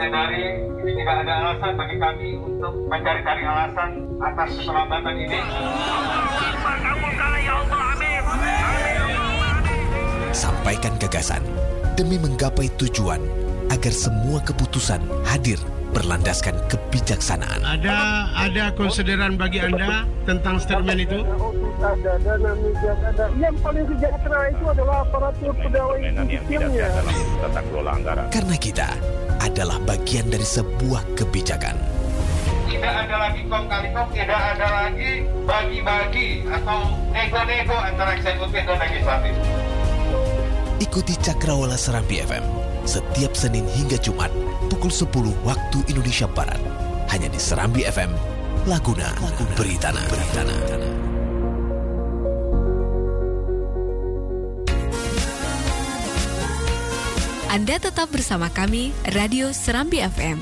menyadari ini tidak ada alasan bagi kami untuk mencari-cari alasan atas keterlambatan ini. Sampaikan gagasan demi menggapai tujuan agar semua keputusan hadir berlandaskan kebijaksanaan. Ada konsideran bagi Anda tentang statement itu? Ada dana migas, yang paling sejahtera itu adalah aparatur pegawai sipilnya. Tata kelola anggaran. Karena kita adalah bagian dari sebuah kebijakan. Tidak ada lagi kong kali kong, tidak ada lagi bagi-bagi atau nego-nego antara eksekutif dan legislatif. Ikuti Cakrawala Serambi FM setiap Senin hingga Jumat pukul 10 waktu Indonesia Barat. Hanya di Serambi FM, Laguna Beritana. Anda tetap bersama kami, Radio Serambi FM.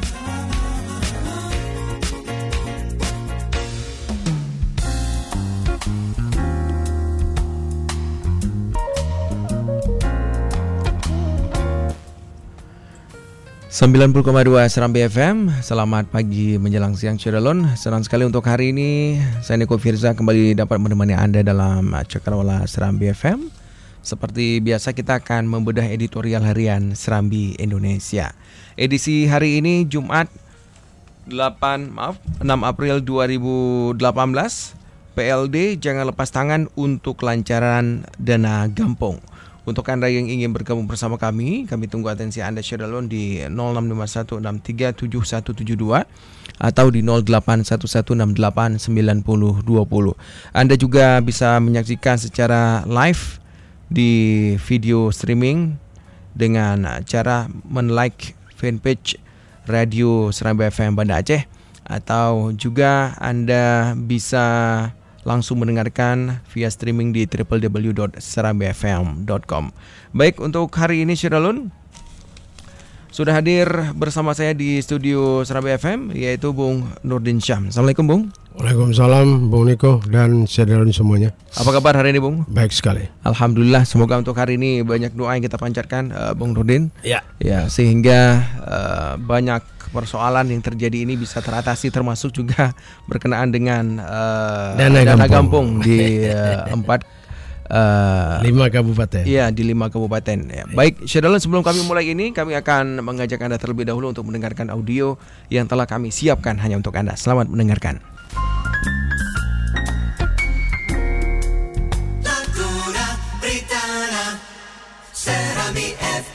Sembilan 90,2 Serambi FM. Selamat pagi menjelang siang Cirebon. Senang sekali untuk hari ini saya Niko Firza kembali dapat menemani Anda dalam Cakrawala Serambi FM. Seperti biasa kita akan membedah editorial harian Serambi Indonesia. Edisi hari ini Jumat 6 April 2018. PLD jangan lepas tangan untuk kelancaran dana gampong. Untuk Anda yang ingin bergabung bersama kami tunggu atensi Anda Cirebon di 0651637172 atau di 0811689020. Anda juga bisa menyaksikan secara live di video streaming dengan cara men-like fanpage Radio Serambi FM Banda Aceh, atau juga Anda bisa langsung mendengarkan via streaming di www.serambifm.com. Baik, untuk hari ini Cirebon sudah hadir bersama saya di studio Serambi FM yaitu Bung Nurdin Syam. Assalamualaikum Bung. Waalaikumsalam Bung Niko dan Cirebon semuanya. Apa kabar hari ini Bung? Baik sekali. Alhamdulillah, semoga untuk hari ini banyak doa yang kita panjatkan Bung Nurdin. Ya, sehingga banyak persoalan yang terjadi ini bisa teratasi, termasuk juga berkenaan dengan dana gampung di 5 kabupaten. Iya, di 5 kabupaten. Ya. Baik, Syedalon, sebelum kami mulai ini, kami akan mengajak Anda terlebih dahulu untuk mendengarkan audio yang telah kami siapkan hanya untuk Anda. Selamat mendengarkan. Laguna Beritana Serambi FM.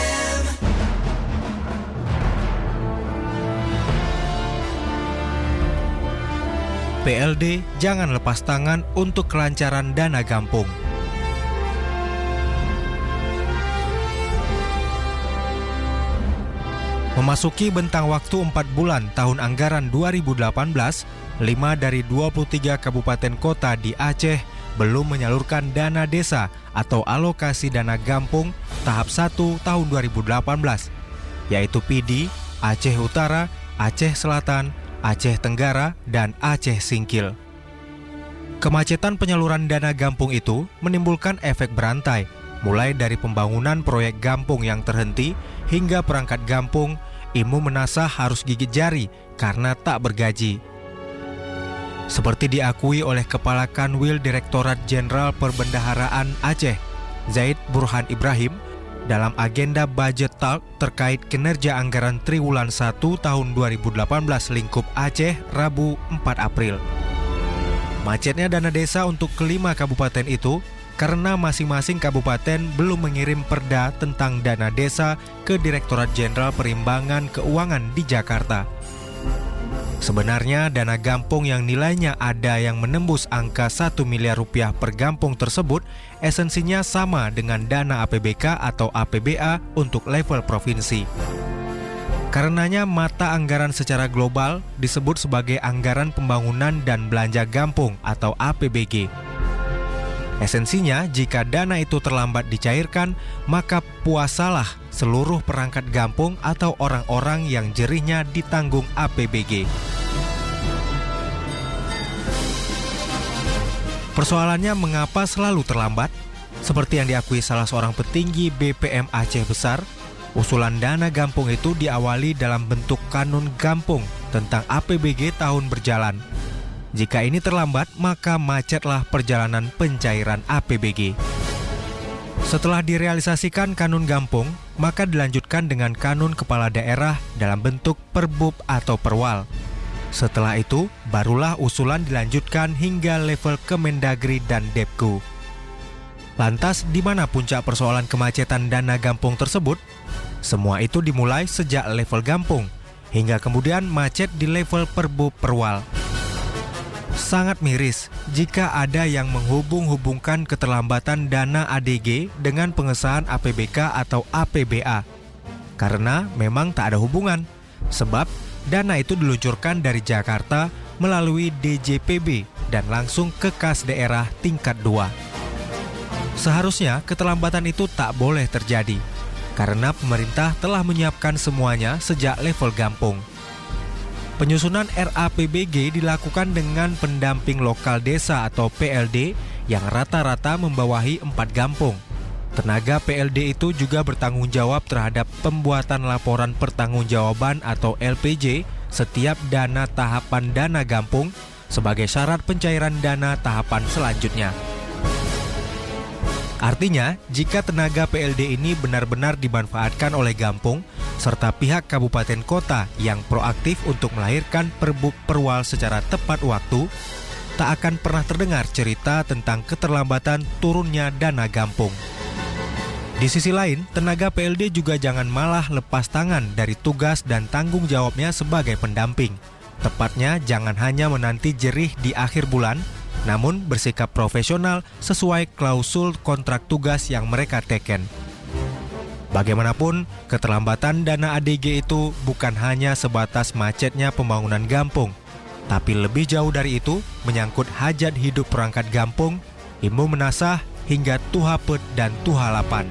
PLD jangan lepas tangan untuk kelancaran dana gampung. Memasuki bentang waktu 4 bulan tahun anggaran 2018, 5 dari 23 kabupaten kota di Aceh belum menyalurkan dana desa atau alokasi dana gampung tahap 1 tahun 2018, yaitu Pidi, Aceh Utara, Aceh Selatan, Aceh Tenggara, dan Aceh Singkil. Kemacetan penyaluran dana gampung itu menimbulkan efek berantai, mulai dari pembangunan proyek gampung yang terhenti hingga perangkat gampung Imu Menasah harus gigit jari karena tak bergaji. Seperti diakui oleh Kepala Kanwil Direktorat Jenderal Perbendaharaan Aceh, Zaid Burhan Ibrahim, dalam agenda budget talk terkait kinerja anggaran triwulan 1 tahun 2018 lingkup Aceh Rabu 4 April. Macetnya dana desa untuk kelima kabupaten itu karena masing-masing kabupaten belum mengirim perda tentang dana desa ke Direktorat Jenderal Perimbangan Keuangan di Jakarta. Sebenarnya dana gampung yang nilainya ada yang menembus angka 1 miliar rupiah per gampung tersebut esensinya sama dengan dana APBK atau APBA untuk level provinsi. Karenanya mata anggaran secara global disebut sebagai Anggaran Pembangunan dan Belanja Gampung atau APBG. Esensinya, jika dana itu terlambat dicairkan, maka puasalah seluruh perangkat gampung atau orang-orang yang jerihnya ditanggung APBG. Persoalannya mengapa selalu terlambat? Seperti yang diakui salah seorang petinggi BPM Aceh Besar, Usulan dana Gampung itu diawali dalam bentuk kanun Gampung tentang APBG tahun berjalan. Jika ini terlambat, maka macetlah perjalanan pencairan APBG. Setelah direalisasikan kanun Gampung, maka dilanjutkan dengan kanun kepala daerah dalam bentuk Perbub atau Perwal. Setelah itu, barulah usulan dilanjutkan hingga level Kemendagri dan Depku. Lantas, di mana puncak persoalan kemacetan dana Gampung tersebut? Semua itu dimulai sejak level Gampung, hingga kemudian macet di level Perbub Perwal. Sangat miris jika ada yang menghubung-hubungkan keterlambatan dana ADG dengan pengesahan APBK atau APBA. Karena memang tak ada hubungan, sebab dana itu diluncurkan dari Jakarta melalui DJPB dan langsung ke kas daerah tingkat 2. Seharusnya keterlambatan itu tak boleh terjadi, karena pemerintah telah menyiapkan semuanya sejak level Gampung. Penyusunan RAPBG dilakukan dengan pendamping lokal desa atau PLD yang rata-rata membawahi 4 gampung. Tenaga PLD itu juga bertanggung jawab terhadap pembuatan laporan pertanggungjawaban atau LPJ setiap dana tahapan dana Gampung sebagai syarat pencairan dana tahapan selanjutnya. Artinya, jika tenaga PLD ini benar-benar dimanfaatkan oleh Gampung, serta pihak kabupaten kota yang proaktif untuk melahirkan Perbub Perwal secara tepat waktu, tak akan pernah terdengar cerita tentang keterlambatan turunnya dana Gampung. Di sisi lain, tenaga PLD juga jangan malah lepas tangan dari tugas dan tanggung jawabnya sebagai pendamping. Tepatnya, jangan hanya menanti jerih di akhir bulan, namun bersikap profesional sesuai klausul kontrak tugas yang mereka teken. Bagaimanapun, keterlambatan dana ADG itu bukan hanya sebatas macetnya pembangunan Gampung, tapi lebih jauh dari itu menyangkut hajat hidup perangkat Gampung, Imbu Menasah, hingga Tuhapet dan Tuhalapan.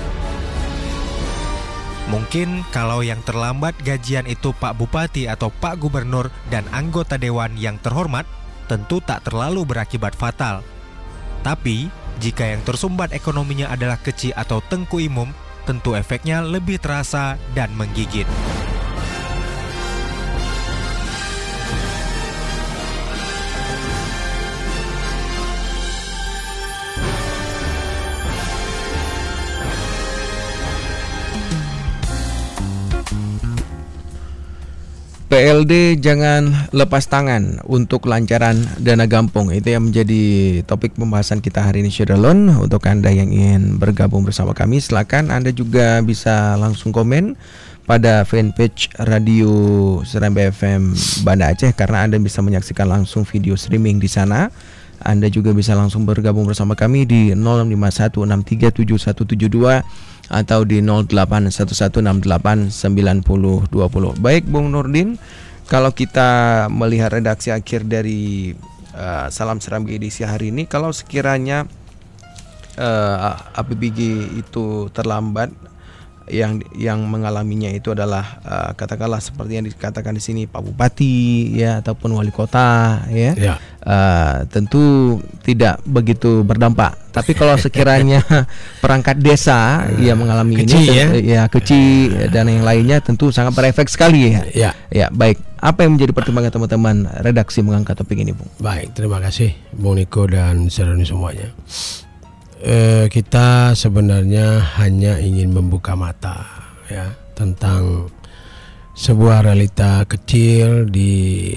Mungkin kalau yang terlambat gajian itu Pak Bupati atau Pak Gubernur dan anggota dewan yang terhormat, tentu tak terlalu berakibat fatal. Tapi, jika yang tersumbat ekonominya adalah Keci atau Tengku Imum, tentu efeknya lebih terasa dan menggigit. PLD jangan lepas tangan untuk lancaran dana Gampung. Itu yang menjadi topik pembahasan kita hari ini, Syedalon. Untuk Anda yang ingin bergabung bersama kami, silakan Anda juga bisa langsung komen pada fanpage Radio Serambi FM Banda Aceh, karena Anda bisa menyaksikan langsung video streaming di sana. Anda juga bisa langsung bergabung bersama kami di 0651637172 atau di 0811689020. Baik, Bung Nurdin, kalau kita melihat redaksi akhir dari Salam Serambi edisi hari ini, kalau sekiranya APBG itu terlambat, yang mengalaminya itu adalah katakanlah seperti yang dikatakan di sini Pak Bupati ya ataupun wali kota ya. Tentu tidak begitu berdampak. Tapi kalau sekiranya perangkat desa yang mengalami kecil, ini kecil dan yang lainnya tentu sangat berefek sekali ya. Ya, baik. Apa yang menjadi pertimbangan teman-teman redaksi mengangkat topik ini, Bung? Baik, terima kasih Bung Niko dan saudara semuanya. Kita sebenarnya hanya ingin membuka mata ya tentang sebuah realita kecil di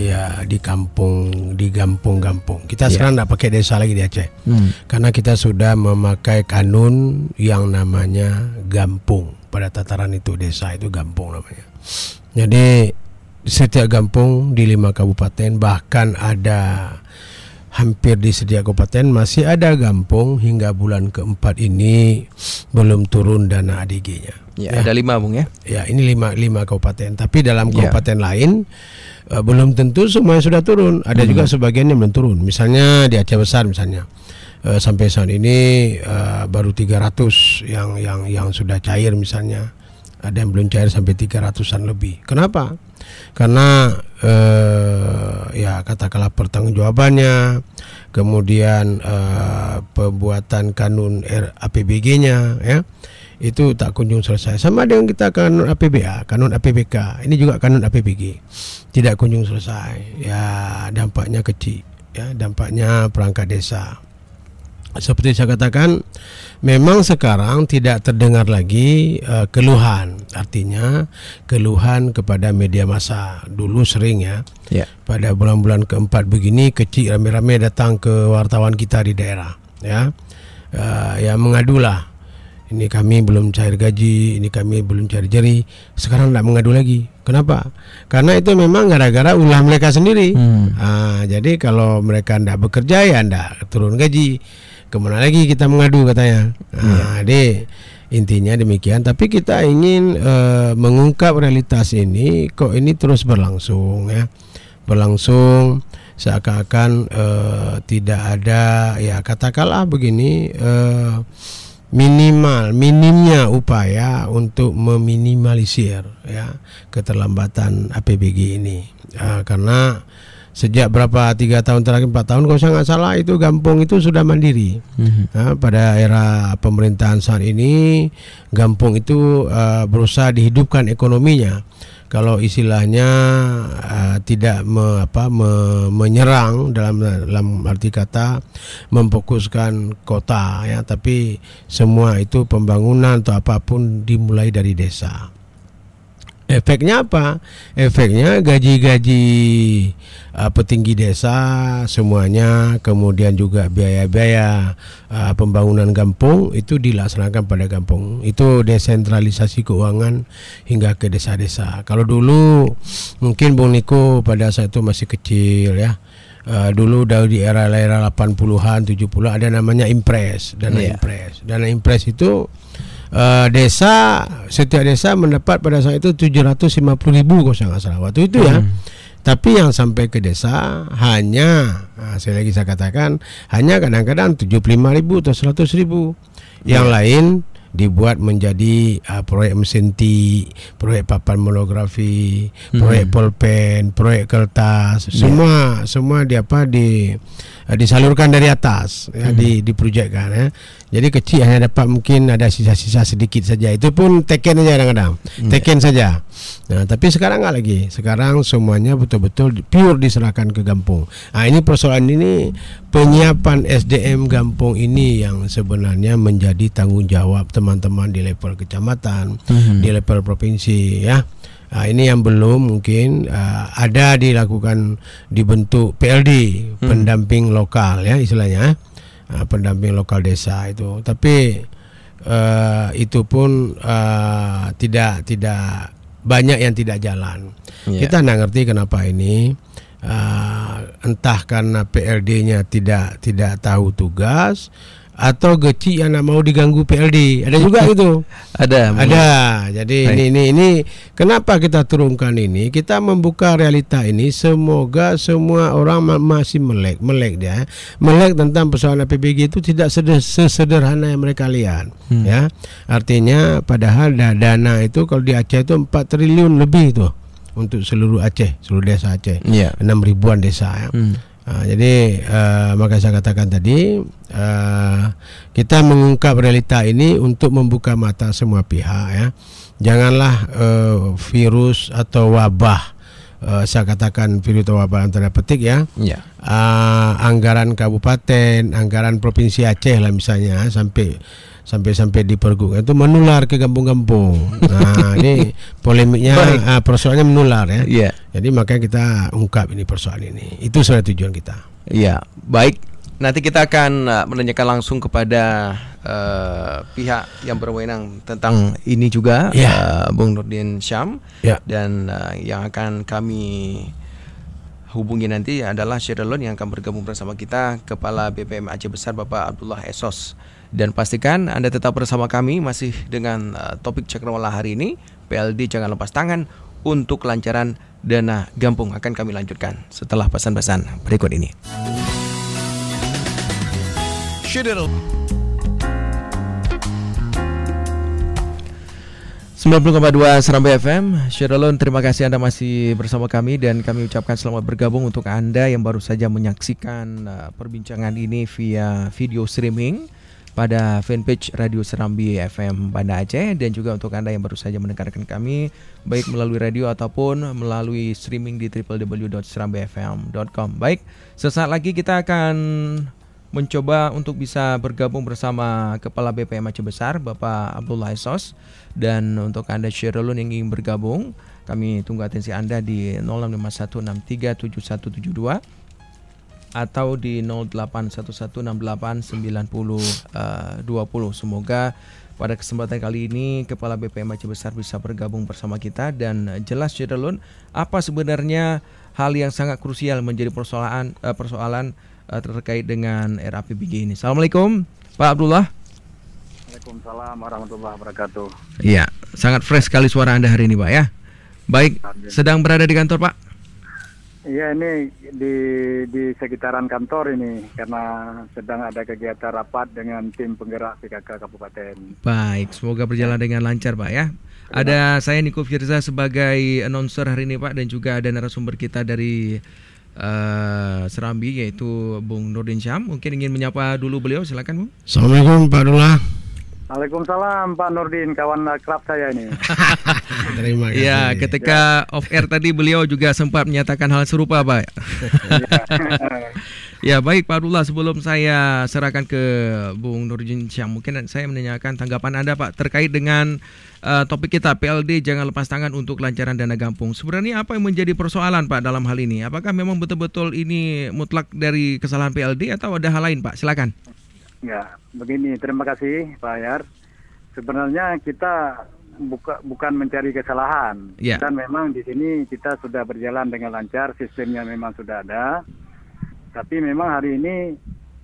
kampung-kampung. Kita sekarang tidak pakai desa lagi di Aceh, karena kita sudah memakai kanun yang namanya Gampung. Pada tataran itu desa itu Gampung namanya. Jadi setiap kampung di 5 kabupaten, bahkan ada hampir di setiap kabupaten masih ada Gampung hingga bulan keempat ini belum turun dana ADG-nya. Ada 5, Bung ya. Ya, ini 5 kabupaten. Tapi dalam kabupaten lain belum tentu semuanya sudah turun. Ada juga sebagian yang belum turun. Misalnya di Aceh Besar misalnya. Sampai saat ini baru 300 yang sudah cair misalnya. Ada yang belum cair sampai 300-an lebih. Kenapa? Karena katakanlah pertanggungjawabannya, kemudian pembuatan kanun APBG-nya ya, itu tak kunjung selesai. Sama dengan kita kanun APBA, kanun APBK, ini juga kanun APBG, tidak kunjung selesai. Ya, dampaknya kecil, ya, dampaknya perangkat desa. Seperti saya katakan, memang sekarang tidak terdengar lagi keluhan, artinya keluhan kepada media massa. Dulu sering ya, pada bulan-bulan keempat begini kecil rame-rame datang ke wartawan kita di daerah, ya, ya mengadulah. Ini kami belum cair gaji, ini kami belum cair jeri. Sekarang tidak mengadu lagi. Kenapa? Karena itu memang gara-gara ulah mereka sendiri. Jadi kalau mereka tidak bekerja ya tidak turun gaji. Kemana lagi kita mengadu katanya. Jadi intinya demikian. Tapi kita ingin mengungkap realitas ini. Kok ini terus berlangsung ya, berlangsung seakan-akan tidak ada, ya katakanlah begini. Minimnya upaya untuk meminimalisir ya keterlambatan APBG ini, karena sejak 3 tahun terakhir, 4 tahun kalau saya nggak salah itu Gampung itu sudah mandiri. Pada era pemerintahan saat ini Gampung itu berusaha dihidupkan ekonominya. Kalau istilahnya tidak menyerang dalam arti kata memfokuskan kota ya, tapi semua itu pembangunan atau apapun dimulai dari desa. Efeknya apa? Efeknya gaji-gaji petinggi desa semuanya, kemudian juga biaya-biaya pembangunan kampung itu dilaksanakan pada kampung. Itu desentralisasi keuangan hingga ke desa-desa. Kalau dulu mungkin Bung Niko pada saat itu masih kecil ya. Dulu di era 80-an, 70 ada namanya Impres, dana Impres. Dana Impres itu setiap desa mendapat pada saat itu 750.000 kalau saya nggak salah waktu itu ya. Tapi yang sampai ke desa hanya, saya katakan hanya kadang-kadang 75.000 atau 100.000. Yang lain dibuat menjadi proyek mesin tik, proyek papan monografi, proyek pulpen, proyek kertas, semua disalurkan dari atas ya, diprojekkan ya. Jadi kecil hanya dapat mungkin ada sisa-sisa sedikit saja. Itu pun teken saja kadang-kadang. Teken saja. Nah, tapi sekarang enggak lagi. Sekarang semuanya betul-betul pure diserahkan ke Gampung. Ini persoalan ini, penyiapan SDM Gampung ini yang sebenarnya menjadi tanggung jawab teman-teman di level kecamatan, di level provinsi ya. Ini yang belum mungkin ada dilakukan, dibentuk PLD, pendamping lokal ya istilahnya, pendamping lokal desa itu. Tapi itu pun tidak banyak yang tidak jalan. Kita tidak ngerti kenapa ini, entah karena PLD-nya tidak tahu tugas, atau geci yang nak mau diganggu PLD. Ada juga itu. Ada. Jadi ini kenapa kita turunkan ini? Kita membuka realita ini. Semoga semua orang masih melek dia. Melek tentang persoalan APBG itu tidak sesederhana yang mereka lihat. Ya. Artinya padahal dana itu kalau di Aceh itu 4 triliun lebih itu untuk seluruh Aceh, seluruh desa Aceh. 6.000-an desa ya. Jadi maka saya katakan tadi, kita mengungkap realita ini untuk membuka mata semua pihak ya. Janganlah virus atau wabah, saya katakan virus atau wabah antara petik ya. Anggaran kabupaten, anggaran provinsi Aceh lah misalnya, sampai di pergub itu menular ke kampung-kampung. Nah, ini polemiknya, persoalannya menular ya. Jadi makanya kita ungkap ini persoalan ini. Itu sebenarnya tujuan kita. Iya, baik. Nanti kita akan menanyakan langsung kepada pihak yang berwenang tentang ini juga, Bung Nurdin Syam. Dan yang akan kami hubungi nanti adalah Syirelon yang akan bergabung bersama kita, Kepala BPM Aceh Besar Bapak Abdullah Esos. Dan pastikan Anda tetap bersama kami masih dengan topik Cakrawala hari ini, PLD jangan lepas tangan untuk kelancaran dana Gampung. Akan kami lanjutkan setelah pesan-pesan berikut ini. 90,2 Serambi FM. Syirelon, terima kasih Anda masih bersama kami dan kami ucapkan selamat bergabung untuk Anda yang baru saja menyaksikan perbincangan ini via video streaming. pada fanpage Radio Serambi FM Banda Aceh, dan juga untuk Anda yang baru saja mendengarkan kami baik melalui radio ataupun melalui streaming di www.serambifm.com. Baik, sesaat lagi kita akan mencoba untuk bisa bergabung bersama Kepala BPM Aceh Besar Bapak Abdullah Esos, dan untuk Anda Syirulun yang ingin bergabung, kami tunggu atensi Anda di 0651637172 atau di 0811689020. Semoga pada kesempatan kali ini Kepala BPM Aceh Besar bisa bergabung bersama kita dan jelas Syirulun apa sebenarnya hal yang sangat krusial menjadi persoalan terkait dengan RAPBG ini. Assalamualaikum Pak Abdullah. Waalaikumsalam warahmatullahi wabarakatuh. Iya, sangat fresh sekali suara Anda hari ini Pak ya. Baik, sedang berada di kantor Pak? Iya, ini di sekitaran kantor ini karena sedang ada kegiatan rapat dengan tim penggerak PKK Kabupaten. Baik, semoga berjalan dengan lancar Pak ya. Ada saya Niko Firza sebagai announcer hari ini Pak, dan juga ada narasumber kita dari Serambi yaitu Bung Nurdin Syam. Mungkin ingin menyapa dulu beliau, silakan Bung. Assalamualaikum Pak Abdullah. Waalaikumsalam Pak Nurdin, kawan akrab saya ini. Terima kasih. Ya, ketika off air tadi beliau juga sempat menyatakan hal serupa Pak. Ya, baik Pak Abdullah, sebelum saya serahkan ke Bung Nurdin Syam, mungkin saya menanyakan tanggapan Anda Pak terkait dengan topik kita PLD jangan lepas tangan untuk kelancaran dana gampung. Sebenarnya apa yang menjadi persoalan Pak dalam hal ini? Apakah memang betul-betul ini mutlak dari kesalahan PLD atau ada hal lain Pak? Silakan. Ya, begini, terima kasih Pak Ayar. Sebenarnya kita bukan mencari kesalahan, dan memang di sini kita sudah berjalan dengan lancar, sistemnya memang sudah ada. Tapi memang hari ini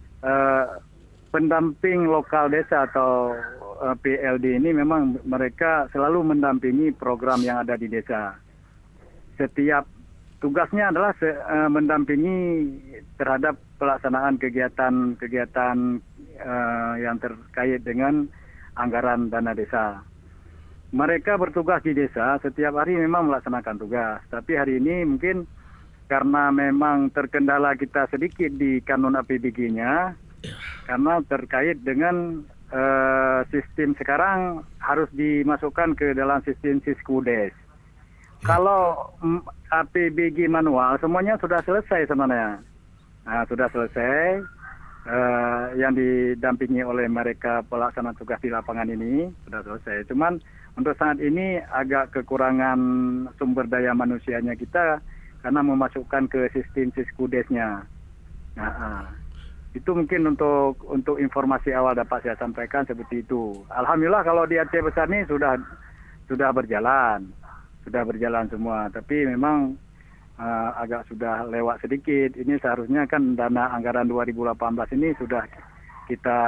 pendamping lokal desa atau PLD ini memang mereka selalu mendampingi program yang ada di desa. Setiap tugasnya adalah mendampingi terhadap pelaksanaan kegiatan-kegiatan yang terkait dengan anggaran dana desa. Mereka bertugas di desa setiap hari memang melaksanakan tugas. Tapi hari ini mungkin karena memang terkendala kita sedikit di kanun APBG-nya, karena terkait dengan sistem sekarang harus dimasukkan ke dalam sistem Siskudes. Kalau APBG manual semuanya sudah selesai sebenarnya. Nah, sudah selesai. Yang didampingi oleh mereka pelaksana tugas di lapangan ini sudah selesai. Cuman untuk saat ini agak kekurangan sumber daya manusianya kita karena memasukkan ke sistem Siskudesnya. Nah, itu mungkin untuk informasi awal dapat saya sampaikan seperti itu. Alhamdulillah kalau di Aceh Besar ini sudah berjalan semua. Tapi memang agak sudah lewat sedikit. Ini seharusnya kan dana anggaran 2018 ini sudah kita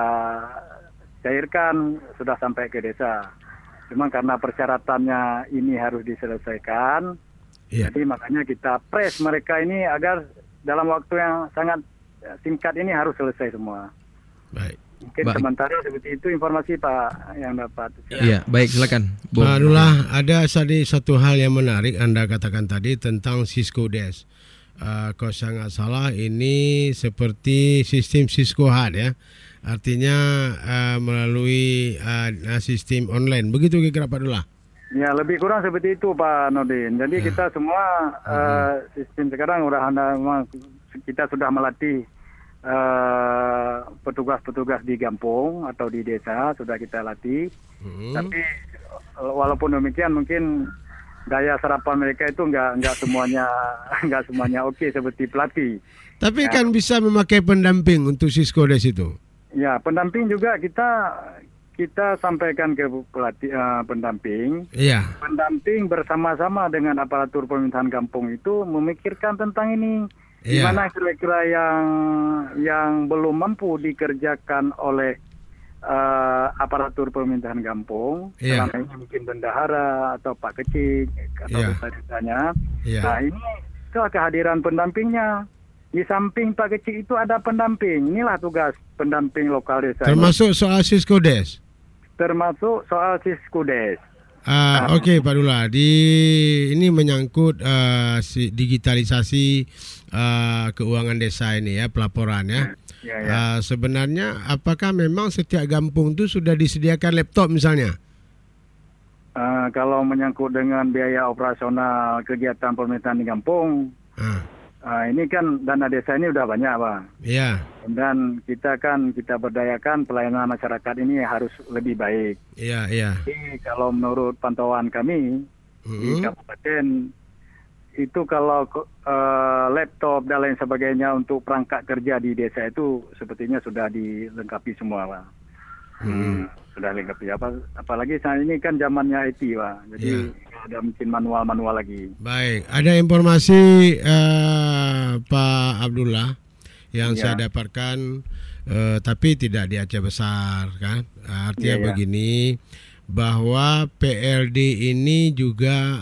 cairkan, sudah sampai ke desa. Cuma karena persyaratannya ini harus diselesaikan, jadi makanya kita press mereka ini agar dalam waktu yang sangat singkat ini harus selesai semua. Baik. Mungkin sementara seperti itu informasi Pak yang dapat. Iya, baik, silakan. Pak Abdullah, ada tadi satu hal yang menarik Anda katakan tadi tentang Siskudes. Kalau saya nggak salah ini seperti sistem Siskohat ya. Artinya melalui sistem online. Begitu kira-kira Pak Abdullah? Ya, lebih kurang seperti itu Pak Nurdin. Jadi kita semua sistem sekarang kita sudah melatih petugas-petugas di kampung atau di desa sudah kita latih. Tapi walaupun demikian mungkin daya serapan mereka itu nggak semuanya oke seperti pelatih. Tapi kan bisa memakai pendamping untuk Siskudes itu. Ya, pendamping juga kita sampaikan ke pelatih pendamping. Iya. Pendamping bersama-sama dengan aparatur pemerintahan kampung itu memikirkan tentang ini. Di mana kira-kira yang belum mampu dikerjakan oleh aparatur pemerintahan kampung, selama ini mungkin bendahara atau Pak Kecik atau desanya. Nah, ini kehadiran pendampingnya. Di samping Pak Kecik itu ada pendamping. Inilah tugas pendamping lokal desa. Termasuk soal Siskudes. Termasuk soal Siskudes. Oke Pak Abdullah, ini menyangkut digitalisasi keuangan desa ini ya, pelaporan ya. Sebenarnya apakah memang setiap kampung itu sudah disediakan laptop misalnya? Kalau menyangkut dengan biaya operasional kegiatan pemerintahan di kampung, ini kan dana desa ini udah banyak, Pak. Iya. Dan kita berdayakan pelayanan masyarakat ini harus lebih baik. Iya. Jadi kalau menurut pantauan kami di kabupaten itu kalau laptop dan lain sebagainya untuk perangkat kerja di desa itu sepertinya sudah dilengkapi semua, Pak. Sudah lengkapi. Apalagi saat ini kan zamannya IT, Pak. Jadi ada mungkin manual lagi. Baik, ada informasi Pak Abdullah yang saya dapatkan, tapi tidak di Aceh Besar, kan? Artinya begini, bahwa PLD ini juga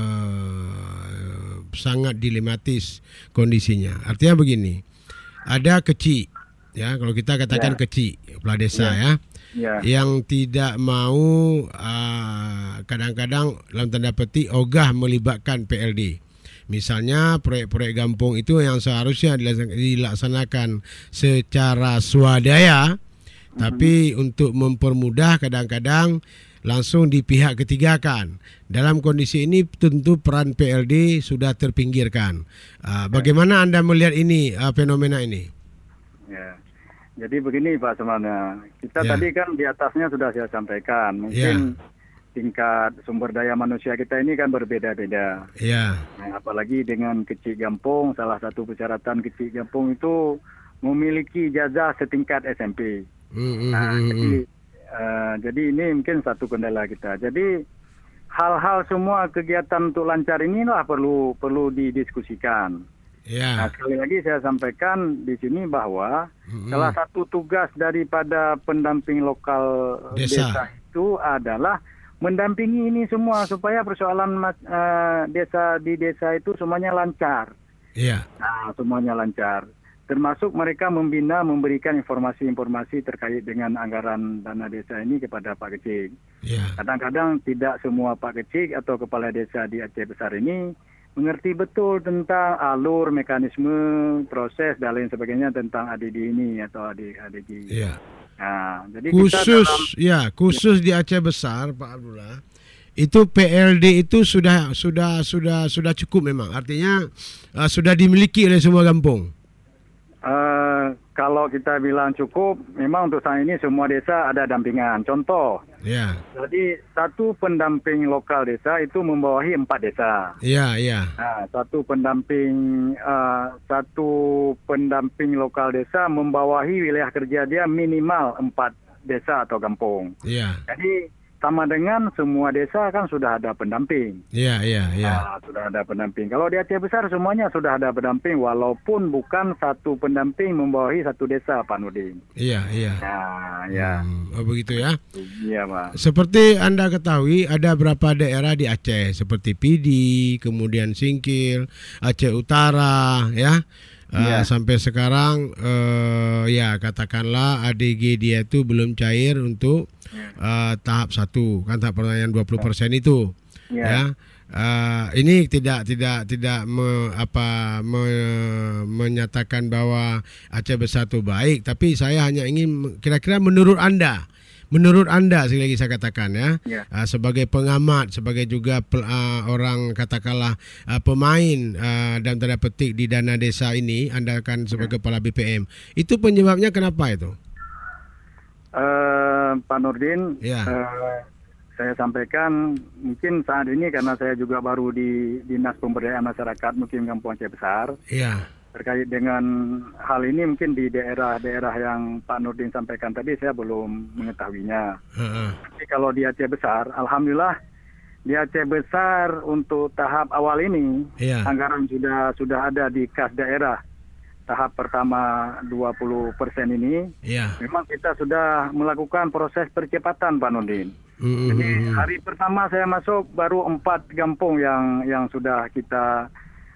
sangat dilematis kondisinya. Artinya begini, ada kecil, ya, kalau kita katakan kecil, kepala desa yang tidak mau kadang-kadang dalam tanda petik ogah melibatkan PLD. Misalnya proyek-proyek kampung itu yang seharusnya dilaksanakan secara swadaya, tapi untuk mempermudah kadang-kadang langsung di pihak ketiga kan. Dalam kondisi ini tentu peran PLD sudah terpinggirkan. Bagaimana Anda melihat ini, fenomena ini? Ya. Jadi begini Pak sebenarnya, kita tadi kan di atasnya sudah saya sampaikan, mungkin tingkat sumber daya manusia kita ini kan berbeda-beda. Nah, apalagi dengan kecil kampung, salah satu persyaratan kecil kampung itu memiliki ijazah setingkat SMP. Jadi ini mungkin satu kendala kita. Jadi hal-hal semua kegiatan untuk lancar inilah perlu didiskusikan. Nah, sekali lagi saya sampaikan di sini bahwa salah satu tugas daripada pendamping lokal desa itu adalah mendampingi ini semua supaya persoalan desa di desa itu semuanya lancar. Nah, semuanya lancar. Termasuk mereka memberikan informasi-informasi terkait dengan anggaran dana desa ini kepada Pak Kecik. Kadang-kadang tidak semua Pak Kecik atau kepala desa di Aceh Besar ini mengerti betul tentang alur, mekanisme, proses dan lain sebagainya tentang ADD ini atau ADD. Nah, jadi khusus di Aceh Besar, Pak Abdullah, itu PLD itu sudah cukup memang. Artinya sudah dimiliki oleh semua kampung. Kalau kita bilang cukup, memang untuk saat ini semua desa ada dampingan. Contoh, jadi satu pendamping lokal desa itu membawahi 4 desa. Nah, satu pendamping lokal desa membawahi wilayah kerja dia minimal 4 desa atau kampung. Jadi sama dengan semua desa kan sudah ada pendamping. Nah, sudah ada pendamping. Kalau di Aceh Besar semuanya sudah ada pendamping, walaupun bukan satu pendamping membawahi satu desa, Pak Nurdin. Oh begitu ya? Iya, Pak. Seperti Anda ketahui, ada beberapa daerah di Aceh seperti Pidi, kemudian Singkil, Aceh Utara, ya. Sampai sekarang katakanlah ADG dia itu belum cair untuk tahap 1, kan tahap pertanyaan 20% itu. Ini tidak menyatakan bahwa Aceh Besar itu baik, tapi saya hanya ingin kira-kira menurut Anda sekali lagi saya katakan sebagai pengamat, sebagai juga orang katakanlah pemain dalam tanda petik di dana desa ini, Anda kan sebagai kepala BPM, itu penyebabnya kenapa itu? Pak Nurdin, saya sampaikan mungkin saat ini karena saya juga baru di Dinas Pemberdayaan Masyarakat Mukim Kampung Aceh Besar. Terkait dengan hal ini mungkin di daerah-daerah yang Pak Nurdin sampaikan tadi saya belum mengetahuinya. Tapi kalau di Aceh Besar, alhamdulillah di Aceh Besar untuk tahap awal ini anggaran sudah ada di kas daerah. Tahap pertama 20% ini, memang kita sudah melakukan proses percepatan, Pak Nurdin. Jadi hari pertama saya masuk baru 4 kampung yang sudah kita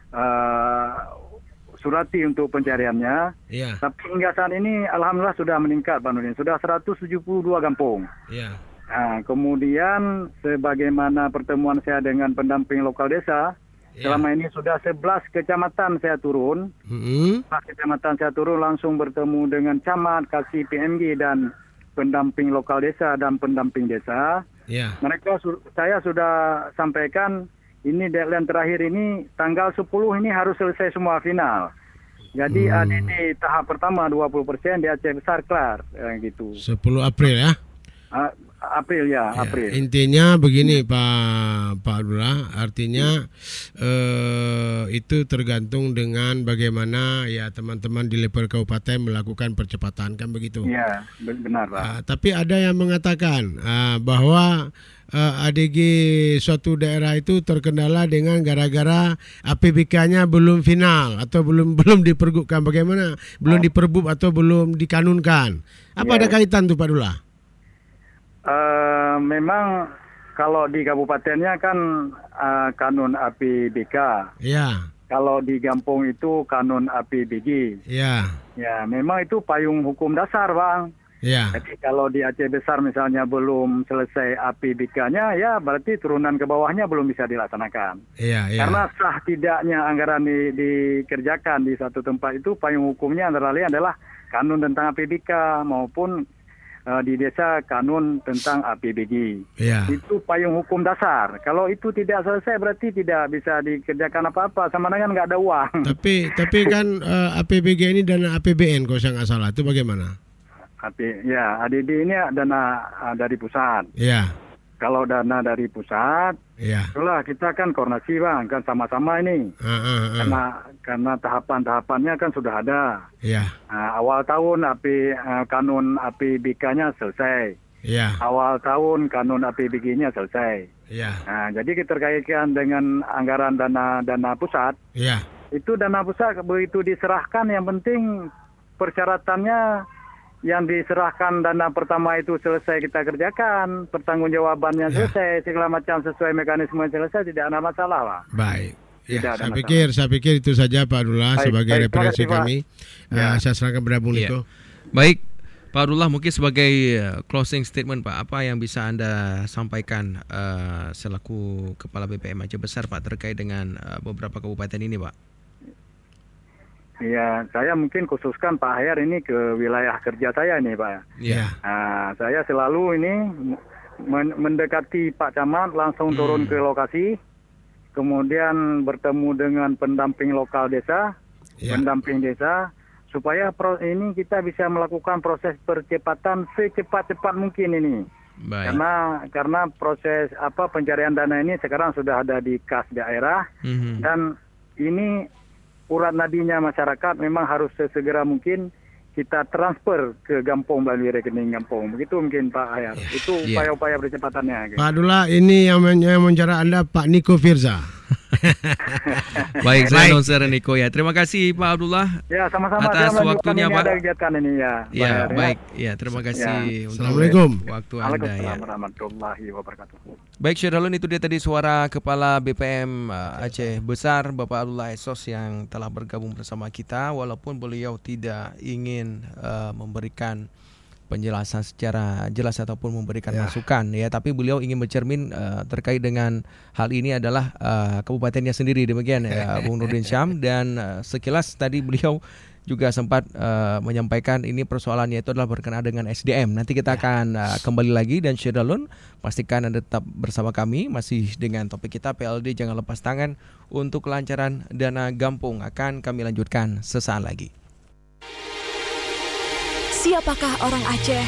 surati untuk pencariannya. Tapi hingga saat ini alhamdulillah sudah meningkat, Pak Nurdin. Sudah 172 kampung. Nah, kemudian sebagaimana pertemuan saya dengan pendamping lokal desa, Selama ini sudah 11 kecamatan saya turun. 11 kecamatan saya turun langsung bertemu dengan camat, kasih PMG dan pendamping lokal desa dan pendamping desa. Saya sudah sampaikan ini deadline terakhir ini tanggal 10 ini harus selesai semua final. Jadi ADD tahap pertama 20% di Aceh Besar kelar gitu. 10 April ya. April. Intinya begini Pak Abdullah, artinya itu tergantung dengan bagaimana ya teman-teman di level kabupaten melakukan percepatan, kan begitu? Iya, benar Pak. Tapi ada yang mengatakan bahwa ADG suatu daerah itu terkendala dengan gara-gara APBK-nya belum final atau belum dipergubkan, bagaimana? Belum diperbub atau belum dikanunkan. Apa ada kaitan tuh Pak Abdullah? Memang kalau di kabupatennya kan kanun APBK. Iya. Kalau di Gampung itu kanun APBG. Iya. Ya, memang itu payung hukum dasar, Bang. Iya. Jadi kalau di Aceh Besar misalnya belum selesai APBK-nya, ya berarti turunan ke bawahnya belum bisa dilaksanakan. Iya. Karena sah tidaknya anggaran dikerjakan di satu tempat itu payung hukumnya antara lain adalah kanun tentang APBK maupun di desa kanun tentang APBG. Itu payung hukum dasar. Kalau itu tidak selesai berarti tidak bisa dikerjakan apa-apa, sama dengan nggak ada uang. Tapi kan APBG ini dana APBN kalau saya nggak salah, itu bagaimana? ADD ini dana dari pusat. Iya. Kalau dana dari pusat, itulah kita kan koordinasi Bang, kan sama-sama ini. Karena tahapan-tahapannya kan sudah ada. Awal tahun kanun APBK-nya selesai. Awal tahun kanun APBG-nya selesai. Jadi kita terkaitkan dengan anggaran dana pusat. Itu dana pusat begitu diserahkan, yang penting persyaratannya yang diserahkan dana pertama itu selesai kita kerjakan, pertanggungjawabannya selesai, segala macam sesuai mekanisme selesai, tidak ada masalah Pak. Baik. Saya pikir itu saja Pak Abdullah sebagai referensi kami. Saya serahkan kepada Bung Niko. Baik, Pak Abdullah, mungkin sebagai closing statement Pak, apa yang bisa Anda sampaikan selaku Kepala BPM Aceh Besar Pak terkait dengan beberapa kabupaten ini Pak? Ya, saya mungkin khususkan Pak Hayar ini ke wilayah kerja saya ini Pak. Saya selalu ini mendekati Pak Camat, langsung turun ke lokasi, kemudian bertemu dengan pendamping lokal desa, pendamping desa, supaya ini kita bisa melakukan proses percepatan secepat-cepat mungkin ini. Karena proses pencarian dana ini sekarang sudah ada di kas daerah, dan ini urat nadinya masyarakat memang harus sesegera mungkin kita transfer ke Gampung melalui rekening Gampung. Begitu mungkin Pak Hayar. Itu upaya-upaya percepatannya. Pak Abdullah, ini yang mencara Anda Pak Niko Firza. Baik, saya announcer Niko ya. Terima kasih Pak Abdullah. Ya, sama-sama atas waktunya Pak. Ada kegiatan ini ya. Baik. Ya, terima kasih untuk Assalamualaikum. Waktu Anda ya. Warahmatullahi wabarakatuh. Baik, Syedalun, itu dia tadi suara Kepala BPM Aceh Besar Bapak Abdullah Esos yang telah bergabung bersama kita, walaupun beliau tidak ingin memberikan penjelasan secara jelas ataupun memberikan masukan ya, tapi beliau ingin bercermin terkait dengan hal ini adalah kabupatennya sendiri, demikian ya Bung Nurdin Syam. Dan sekilas tadi beliau juga sempat menyampaikan ini persoalannya itu adalah berkenaan dengan SDM. Nanti kita akan kembali lagi, dan Syedalun pastikan Anda tetap bersama kami masih dengan topik kita PLD jangan lepas tangan untuk kelancaran dana Gampung. Akan kami lanjutkan sesaat lagi. Siapakah orang Aceh?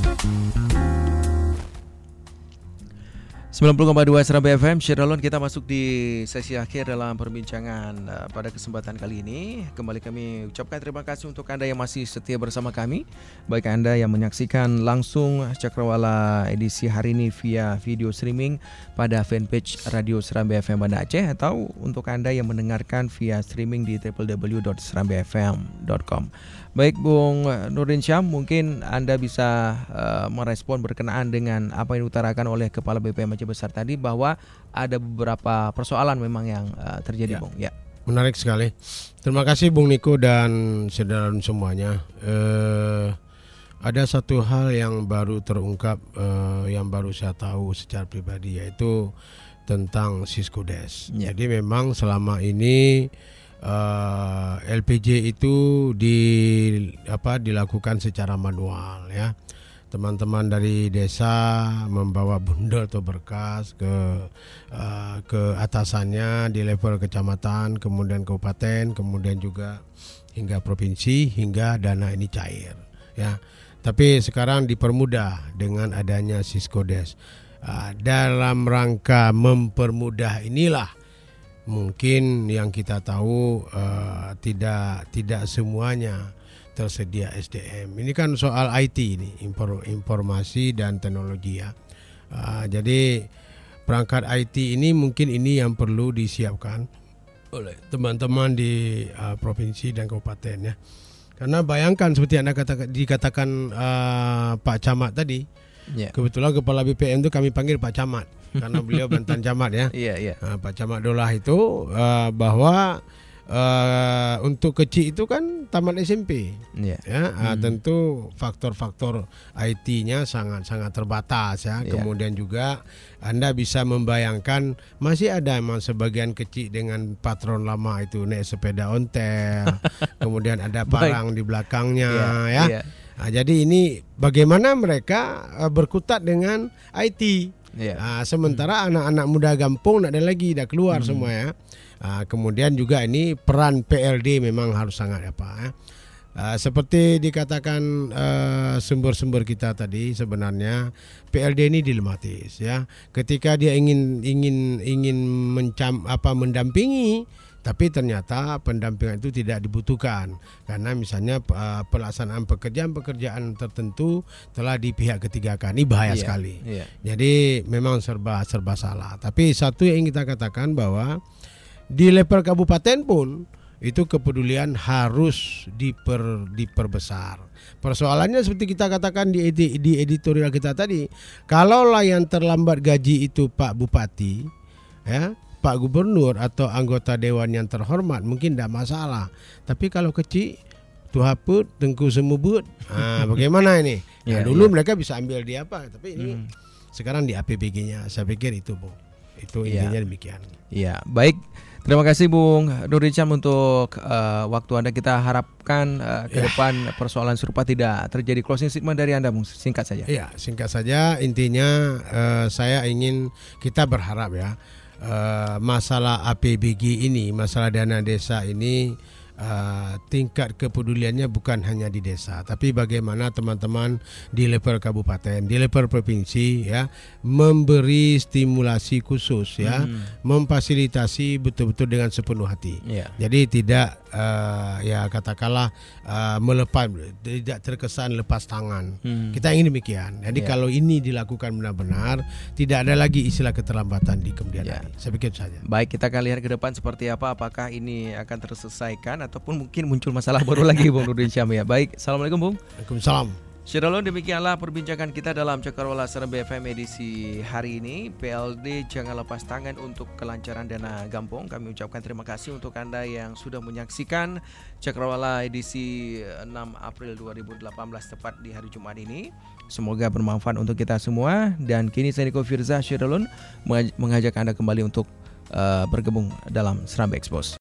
90,2 Serambi FM, Syedalun, kita masuk di sesi akhir dalam perbincangan pada kesempatan kali ini. Kembali kami ucapkan terima kasih untuk Anda yang masih setia bersama kami, baik Anda yang menyaksikan langsung Cakrawala edisi hari ini via video streaming pada fanpage Radio Serambi FM Banda Aceh, atau untuk Anda yang mendengarkan via streaming di www.serambifm.com. Baik Bung Nurdin Syam, mungkin Anda bisa merespon berkenaan dengan apa yang diutarakan oleh Kepala BPM Aceh Besar tadi, bahwa ada beberapa persoalan memang yang terjadi Bung. Ya. Menarik sekali. Terima kasih Bung Niko dan saudara semuanya. Ada satu hal yang baru terungkap, yang baru saya tahu secara pribadi, yaitu tentang Siskodes. Jadi memang selama ini LPJ itu dilakukan secara manual ya. Teman-teman dari desa membawa bundel atau berkas ke atasannya di level kecamatan, kemudian kabupaten, kemudian juga hingga provinsi, hingga dana ini cair ya. Tapi sekarang dipermudah dengan adanya Siskodes. Dalam rangka mempermudah inilah mungkin yang kita tahu tidak semuanya tersedia SDM. Ini kan soal IT ini, informasi dan teknologi ya. Jadi perangkat IT ini mungkin ini yang perlu disiapkan oleh teman-teman di provinsi dan kabupaten ya. Karena bayangkan seperti Anda dikatakan Pak Camat tadi, kebetulan Kepala BPM itu kami panggil Pak Camat karena beliau mantan camat ya. Pak Camat Dolah itu bahwa untuk kecil itu kan tamat SMP, tentu faktor-faktor IT-nya sangat terbatas ya. Kemudian juga Anda bisa membayangkan masih ada memang sebagian kecil dengan patron lama itu naik sepeda ontel, kemudian ada parang di belakangnya ya. Jadi ini bagaimana mereka berkutat dengan IT. Sementara anak-anak muda Gampung tidak ada lagi, dah keluar semua ya. Kemudian juga ini peran PLD memang harus sangat seperti dikatakan sumber-sumber kita tadi, sebenarnya PLD ini dilematis ya. Ketika dia ingin mendampingi, tapi ternyata pendampingan itu tidak dibutuhkan karena misalnya pelaksanaan pekerjaan tertentu telah di pihak ketiga kan. Ini bahaya sekali. Jadi memang serba salah. Tapi satu yang ingin kita katakan bahwa di level kabupaten pun itu kepedulian harus diperbesar. Persoalannya seperti kita katakan di editorial kita tadi, kalaulah yang terlambat gaji itu Pak Bupati, ya, Pak Gubernur atau anggota dewan yang terhormat mungkin tidak masalah. Tapi kalau kecil, Tuhaput, Tengku Semubut, bagaimana ini? Dulu mereka bisa ambil di apa, tapi ini sekarang di APBG-nya. Saya pikir itu, Bung. Itu intinya demikian. Iya, baik. Terima kasih Bung Nur Hisham untuk waktu Anda. Kita harapkan ke depan persoalan serupa tidak terjadi. Closing statement dari Anda, Bung, singkat saja. Iya, singkat saja. Intinya saya ingin kita berharap ya, masalah APBG ini, masalah dana desa ini, tingkat kepeduliannya bukan hanya di desa, tapi bagaimana teman-teman di level kabupaten, di level provinsi ya, memberi stimulasi khusus ya, memfasilitasi betul-betul dengan sepenuh hati. Jadi tidak ya katakanlah melepas, tidak terkesan lepas tangan. Kita ingin demikian. Jadi kalau ini dilakukan benar-benar, tidak ada lagi istilah keterlambatan di kemudian hari. Saya pikir saja. Baik, kita akan lihat ke depan seperti apa. Apakah ini akan terselesaikan ataupun mungkin muncul masalah baru lagi, Bung Nur Hisham ya. Baik, assalamualaikum Bung. Waalaikumsalam. Syarulun, demikianlah perbincangan kita dalam Cakrawala Serambi FM edisi hari ini. PLD jangan lepas tangan untuk kelancaran dana Gampung. Kami ucapkan terima kasih untuk Anda yang sudah menyaksikan Cakrawala edisi 6 April 2018 tepat di hari Jumat ini. Semoga bermanfaat untuk kita semua. Dan kini saya Niko Firza Syarulun mengajak Anda kembali untuk bergabung dalam Serambi Expose.